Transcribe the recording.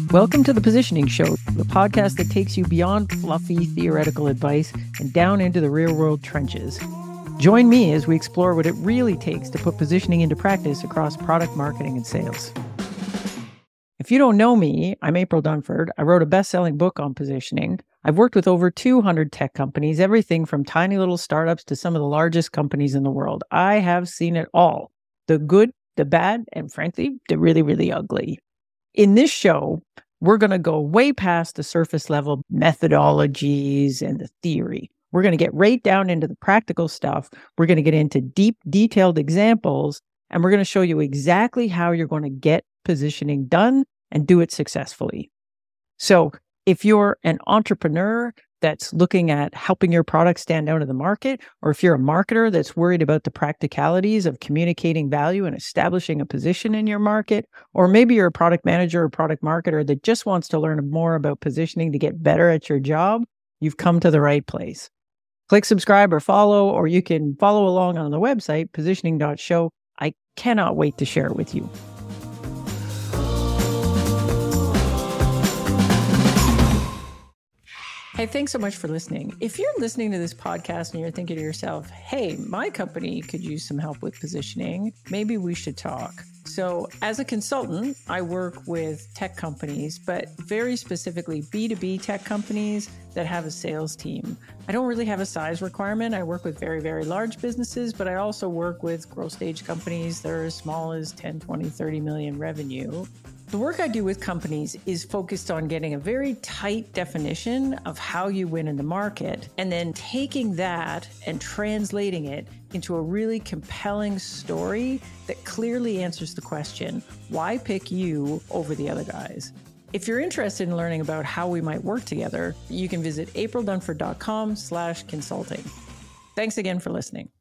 Welcome to The Positioning Show, the podcast that takes you beyond fluffy theoretical advice and down into the real-world trenches. Join me as we explore what it really takes to put positioning into practice across product marketing and sales. If you don't know me, I'm April Dunford. I wrote a best-selling book on positioning. I've worked with over 200 tech companies, everything from tiny little startups to some of the largest companies in the world. I have seen it all, the good, the bad, and frankly, the really, really ugly. In this show, we're going to go way past the surface level methodologies and the theory. We're going to get right down into the practical stuff. We're going to get into deep, detailed examples, and we're going to show you exactly how you're going to get positioning done and do it successfully. So if you're an entrepreneur that's looking at helping your product stand out in the market, or if you're a marketer that's worried about the practicalities of communicating value and establishing a position in your market, or maybe you're a product manager or product marketer that just wants to learn more about positioning to get better at your job, you've come to the right place. Click subscribe or follow, or you can follow along on the website, positioning.show. I cannot wait to share it with you. Hey, thanks so much for listening. If you're listening to this podcast and you're thinking to yourself, hey, my company could use some help with positioning, maybe we should talk. So as a consultant, I work with tech companies, but very specifically B2B tech companies that have a sales team. I don't really have a size requirement. I work with very, very large businesses, but I also work with growth stage companies that are as small as 10, 20, 30 million revenue. The work I do with companies is focused on getting a very tight definition of how you win in the market, and then taking that and translating it into a really compelling story that clearly answers the question, why pick you over the other guys? If you're interested in learning about how we might work together, you can visit aprildunford.com/consulting. Thanks again for listening.